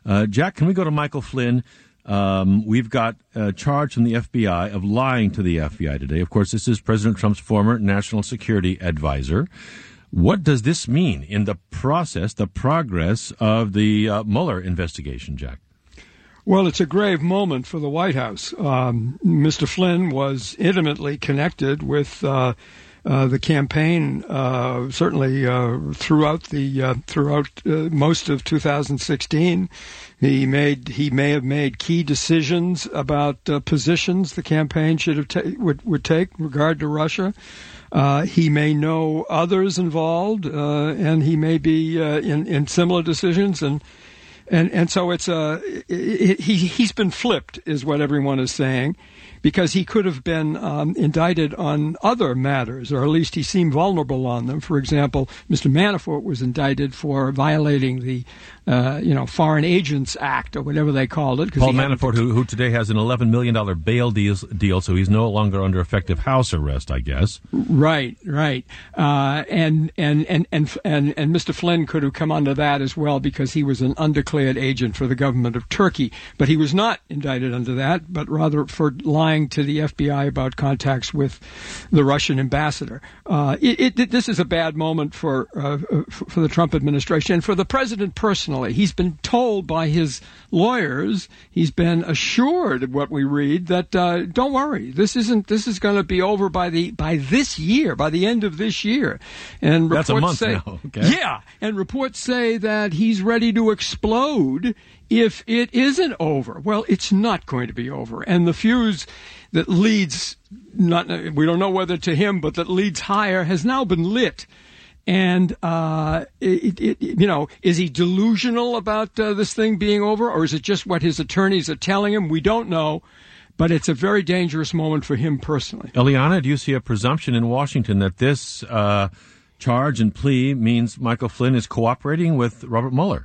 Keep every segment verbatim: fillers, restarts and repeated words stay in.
Uh, Jack, can we go to Michael Flynn? Um, we've got a charge from the F B I of lying to the F B I today. Of course, this is President Trump's former national security advisor. What does this mean in the process, the progress of the uh, Mueller investigation, Jack? Well, it's a grave moment for the White House. Um, Mister Flynn was intimately connected with uh, uh, the campaign, uh, certainly uh, throughout the uh, throughout uh, most of two thousand sixteen. He made he may have made key decisions about uh, positions the campaign should have ta- would would take in regard to Russia. Uh, he may know others involved, uh, and he may be uh, in in similar decisions and. And and so it's uh, he he's been flipped, is what everyone is saying, because he could have been um, indicted on other matters, or at least he seemed vulnerable on them. For example, Mister Manafort was indicted for violating the uh, you know Foreign Agents Act, or whatever they called it. Paul Manafort, who, who today has an eleven million dollars bail deal, deal, so he's no longer under effective house arrest, I guess. Right, right. Uh, and, and, and, and, and, and Mister Flynn could have come under that as well, because he was an undeclared agent for the government of Turkey. But he was not indicted under that, but rather for lying to the F B I about contacts with the Russian ambassador. Uh, it, it, this is a bad moment for, uh, for the Trump administration and for the president personally. He's been told by his lawyers, he's been assured of what we read, that uh, don't worry, this isn't. This is going to be over by the by this year, by the end of this year. And reports That's a month say, now. Okay. Yeah, and reports say that he's ready to explode if it isn't over. Well, it's not going to be over, and the fuse that leads, not we don't know whether to him, but that leads higher, has now been lit. And, uh, it, it, you know, is he delusional about uh, this thing being over, or is it just what his attorneys are telling him? We don't know, but it's a very dangerous moment for him personally. Eliana, do you see a presumption in Washington that this uh, charge and plea means Michael Flynn is cooperating with Robert Mueller?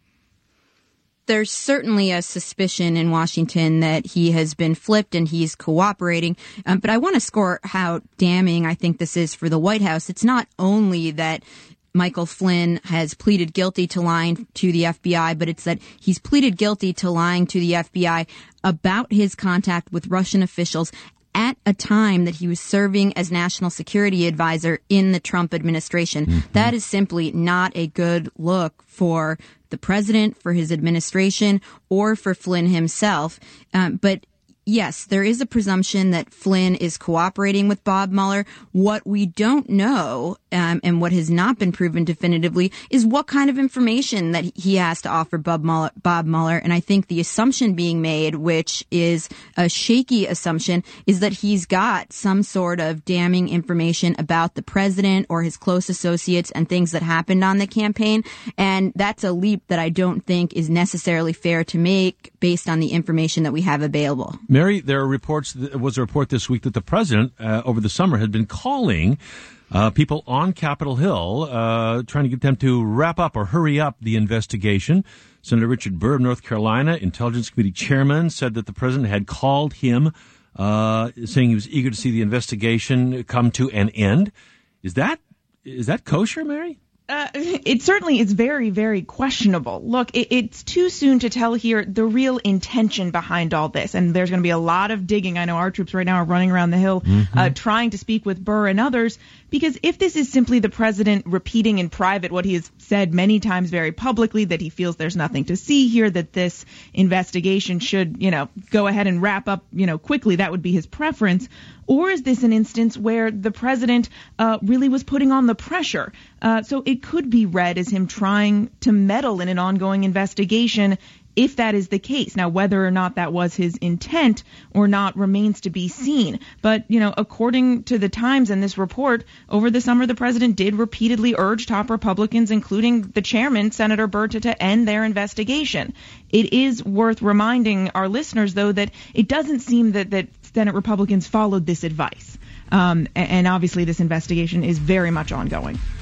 There's certainly a suspicion in Washington that he has been flipped and he's cooperating. Um, but I want to score how damning I think this is for the White House. It's not only that Michael Flynn has pleaded guilty to lying to the F B I, but it's that he's pleaded guilty to lying to the F B I about his contact with Russian officials at a time that he was serving as national security advisor in the Trump administration. Mm-hmm. That is simply not a good look for the president, for his administration, or for Flynn himself. Um, but yes, there is a presumption that Flynn is cooperating with Bob Mueller. What we don't know, um, and what has not been proven definitively, is what kind of information that he has to offer Bob Mueller. Bob Mueller. And I think the assumption being made, which is a shaky assumption, is that he's got some sort of damning information about the president or his close associates and things that happened on the campaign. And that's a leap that I don't think is necessarily fair to make based on the information that we have available. Mary, there are reports, there was a report this week that the president uh, over the summer had been calling uh, people on Capitol Hill, uh, trying to get them to wrap up or hurry up the investigation. Senator Richard Burr of North Carolina, Intelligence Committee chairman, said that the president had called him, uh, saying he was eager to see the investigation come to an end. Is that is that kosher, Mary? Uh, it certainly is very, very questionable. Look, it, it's too soon to tell here the real intention behind all this. And there's going to be a lot of digging. I know our troops right now are running around the Hill mm-hmm. uh, trying to speak with Burr and others, because if this is simply the president repeating in private what he has said many times very publicly, that he feels there's nothing to see here, that this investigation should, you know, go ahead and wrap up, you know, quickly, that would be his preference. Or is this an instance where the president uh, really was putting on the pressure? Uh, so it could be read as him trying to meddle in an ongoing investigation, if that is the case. Now, whether or not that was his intent or not remains to be seen. But, you know, according to the Times and this report, over the summer, the president did repeatedly urge top Republicans, including the chairman, Senator Burr, to, to end their investigation. It is worth reminding our listeners, though, that it doesn't seem that, that Senate Republicans followed this advice. Um, and obviously this investigation is very much ongoing.